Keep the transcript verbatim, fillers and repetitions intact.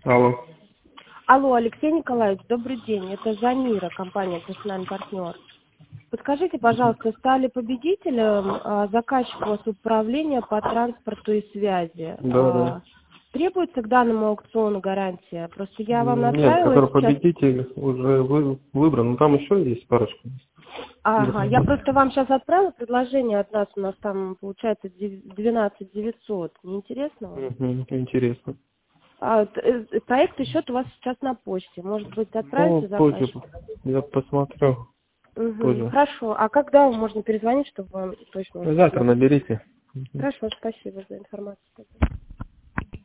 Алло. Алло, Алексей Николаевич, добрый день. Это Замира, компания «Профессиональный партнер». Подскажите, пожалуйста, стали победителем а, заказчик у вас управления по транспорту и связи. Да, А, да. требуется к данному аукциону гарантия? Просто я вам Нет, направила который сейчас... победитель уже вы, выбран. Ну там еще есть парочку. Ага, я просто вам сейчас отправила предложение от нас. У нас там получается двенадцать девятьсот. Не интересно вам? Угу, интересно. А, т- э, проект и счет у вас сейчас на почте. Может быть, Ну, отправите позже заказчику? я посмотрю. Угу. Позже. Хорошо. А когда можно перезвонить, чтобы вам точно уже Завтра сказать? наберите. Мгм. Хорошо, спасибо за информацию.